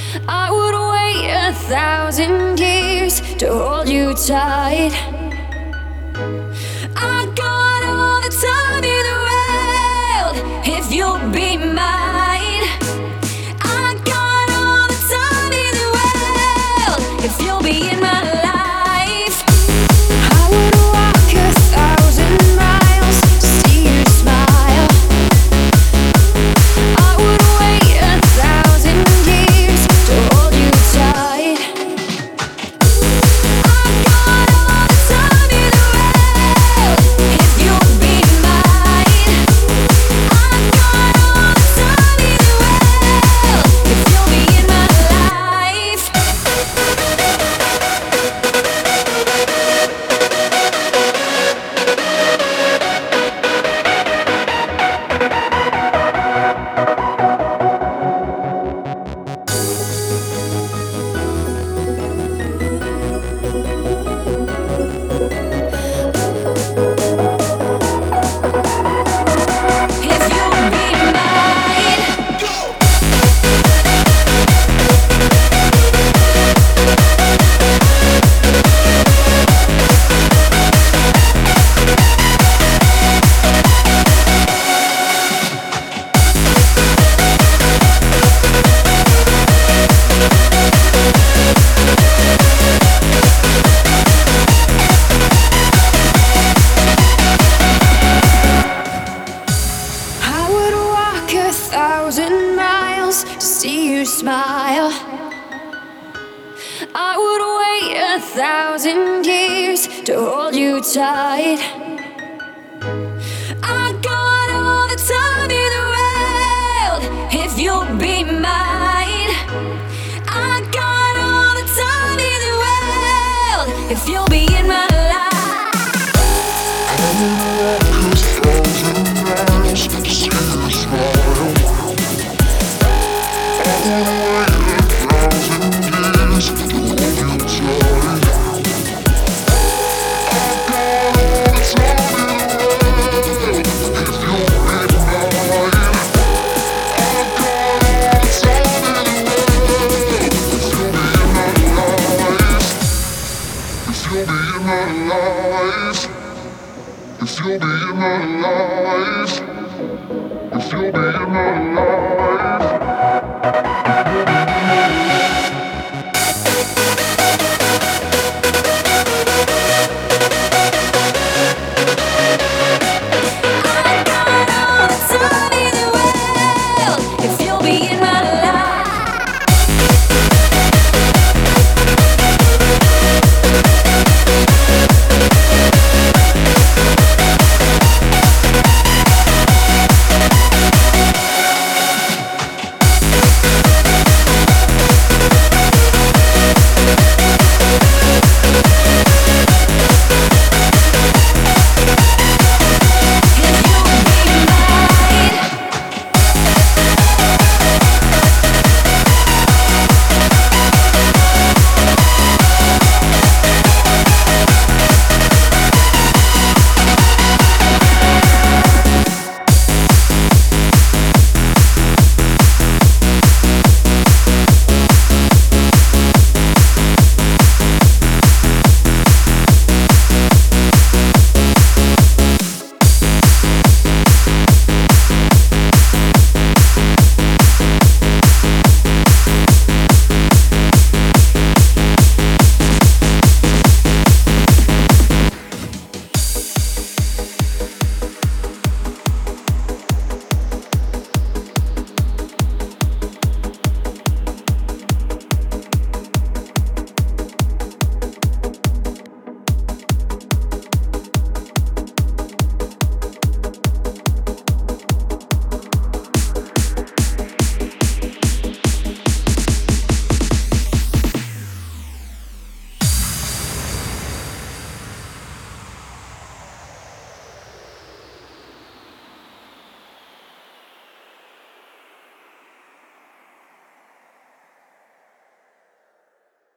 I would wait 1,000 years to hold you tight. I got all the time in the world if you'll be mine. I got all the time in the world if you'll be in my life. I would walk 1,000 miles to see you smile. I would wait 1,000 years to hold you tight. I got all the time in the world if you'll be mine. I got all the time in the world if you'll be in my life. If you'll be mine. I would walk 1,000 miles to see you smile. I would wait 1,000 years to hold you tight. I got all the time in the world if you'll be mine. I got all the time in the world if you'll be in my life. If you'll be in my life, if you'll be in my life.